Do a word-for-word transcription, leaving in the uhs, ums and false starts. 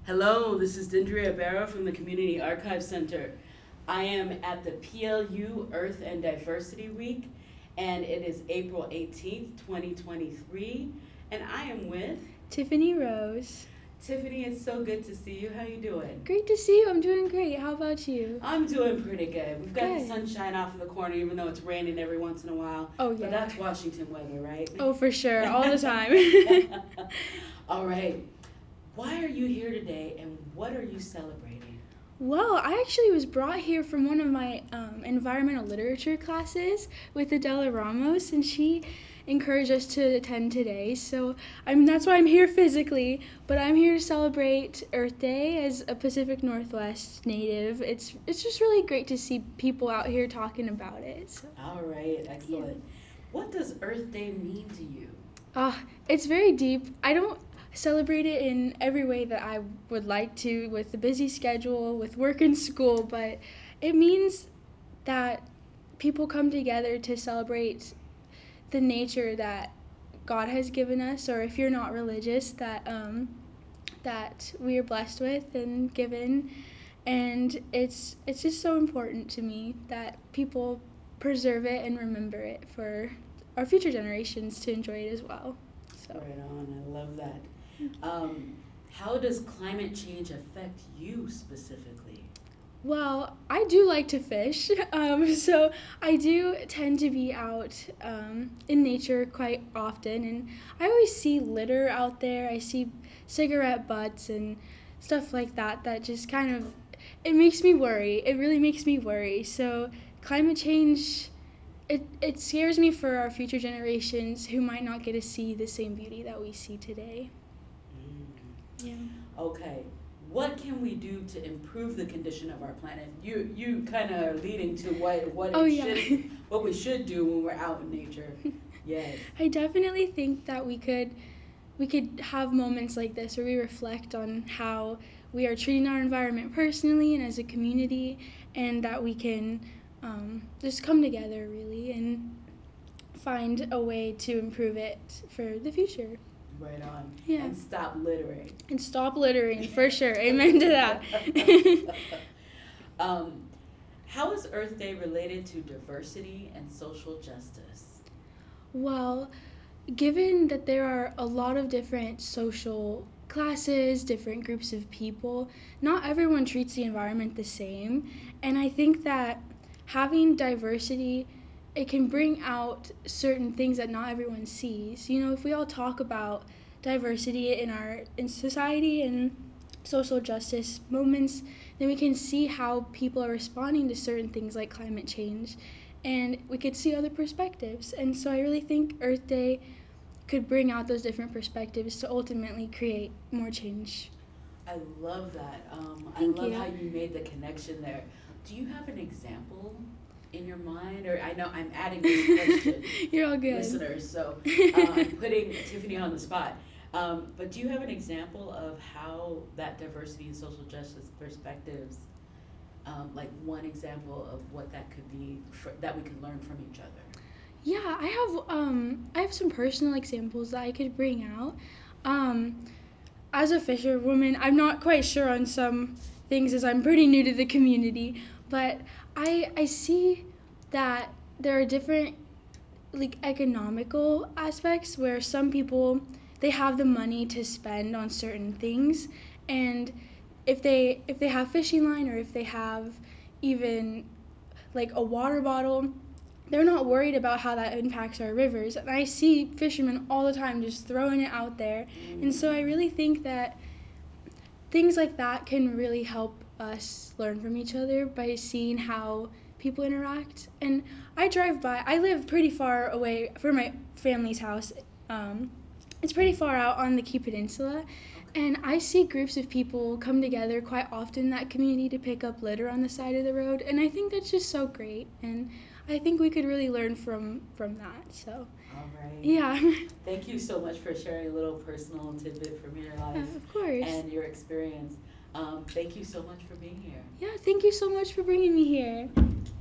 Hello, this is Dendria Barrow from the Community Archive Center. I am at the P L U Earth and Diversity Week, and it is April eighteenth, twenty twenty-three, and I am with Tiffany Rose. Tiffany. It's so good to see you. How you doing? Great to see you. I'm doing great. How about you? I'm doing pretty good. We've got Good. the sunshine off in the corner, even though it's raining every once in a while. Oh, yeah. But that's Washington weather, right? Oh, for sure. All the time. All right. Why are you here today, and what are you celebrating? Well, I actually was brought here from one of my um, environmental literature classes with Adela Ramos, and she encouraged us to attend today. So I'm that's why I'm here physically, but I'm here to celebrate Earth Day as a Pacific Northwest native. It's it's just really great to see people out here talking about it. So. All right, excellent. Yeah. What does Earth Day mean to you? Uh, it's very deep. I don't celebrate it in every way that I would like to with the busy schedule, with work and school, but it means that people come together to celebrate the nature that God has given us, or if you're not religious, that um, that we are blessed with and given, and it's it's just so important to me that people preserve it and remember it for our future generations to enjoy it as well. So. Right on, I love that. Um, how does climate change affect you specifically? Well, I do like to fish, um, so I do tend to be out um, in nature quite often, and I always see litter out there. I see cigarette butts and stuff like that that just kind of, it makes me worry. It really makes me worry. So climate change, it, it scares me for our future generations who might not get to see the same beauty that we see today. Mm. Yeah. Okay. What can we do to improve the condition of our planet? You you kind of leading to what what it Oh, yeah. should what we should do when we're out in nature. Yes. I definitely think that we could we could have moments like this where we reflect on how we are treating our environment personally and as a community, and that we can um, just come together really and find a way to improve it for the future. Right on. Yeah. And stop littering. And stop littering, for sure. Amen to that. um, how is Earth Day related to diversity and social justice? Well, given that there are a lot of different social classes, different groups of people, not everyone treats the environment the same. And I think that having diversity, it can bring out certain things that not everyone sees. You know, if we all talk about diversity in our in society and social justice moments, then we can see how people are responding to certain things like climate change, and we could see other perspectives. And so I really think Earth Day could bring out those different perspectives to ultimately create more change. I love that. Um, I Thank love you. how you made the connection there. Do you have an example in your mind? Or I know I'm adding this question, You're all good. listeners, so uh, I'm putting Tiffany on the spot. Um, but do you have an example of how that diversity and social justice perspectives, um, like one example of what that could be for, that we could learn from each other? Yeah, I have um I have some personal examples that I could bring out. Um, as a fisherwoman, I'm not quite sure on some things as I'm pretty new to the community, but I I see that there are different like economical aspects where some people, they have the money to spend on certain things, and if they if they have fishing line, or if they have even like a water bottle, they're not worried about how that impacts our rivers. And I see fishermen all the time just throwing it out there. Mm. And so I really think that things like that can really help us learn from each other by seeing how people interact. And I drive by, I live pretty far away from my family's house. Um, it's pretty far out on the Key Peninsula. And I see groups of people come together quite often in that community to pick up litter on the side of the road. And I think that's just so great. And I think we could really learn from, from that. So, All right. yeah. Thank you so much for sharing a little personal tidbit from your life Of course. and your experience. Um, thank you so much for being here. Yeah, thank you so much for bringing me here.